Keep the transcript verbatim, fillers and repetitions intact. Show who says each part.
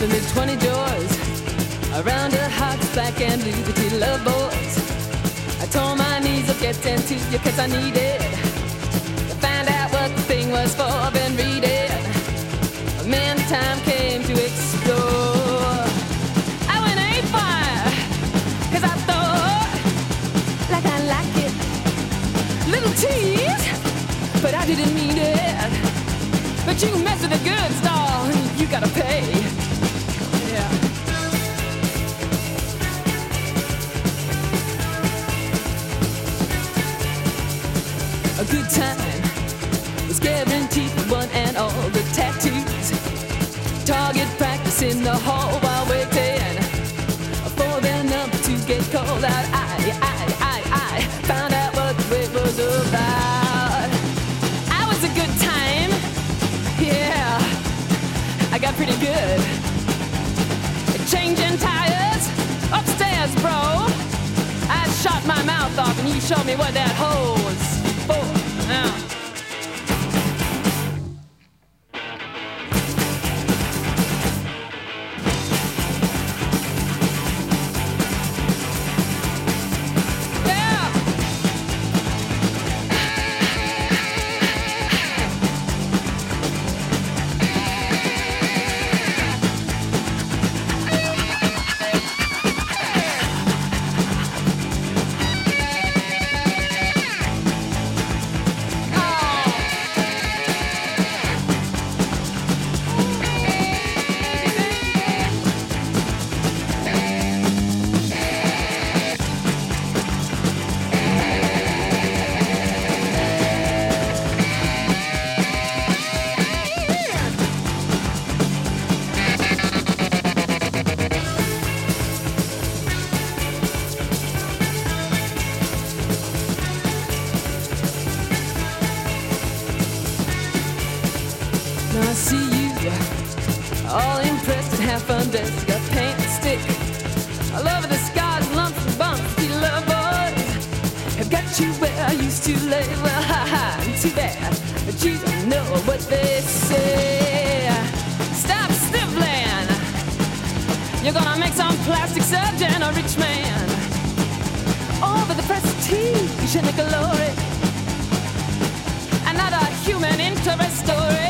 Speaker 1: for me twenty joys. Around her heart's black and blue, the two love boys. I tore my knees up getting to you cause I needed to find out what the thing was for, then read it. But man, the time came to explore. I went eight fire cause I thought like I like it. Little tease, but I didn't mean it. But you mess with the good stall, you gotta pay. Yeah. A good time was guaranteed for one and all. The tattoos, target practice in the hall while waiting for their number to get called out. I, I, I, I found out what the wait was about. I was a good time, yeah, I got pretty good. Changing tires upstairs, bro. I shot my mouth off and you showed me what that hole was for. Now. Now I see you, all impressed and half undressed. You got paint and stick all over the scars, lumps and bumps. You love boys have got you where I used to lay. Well, ha ha, too bad, but you don't know what they say. Stop sniffling, you're gonna make some plastic surgeon a rich man. Over the prestige and the glory, another human interest story.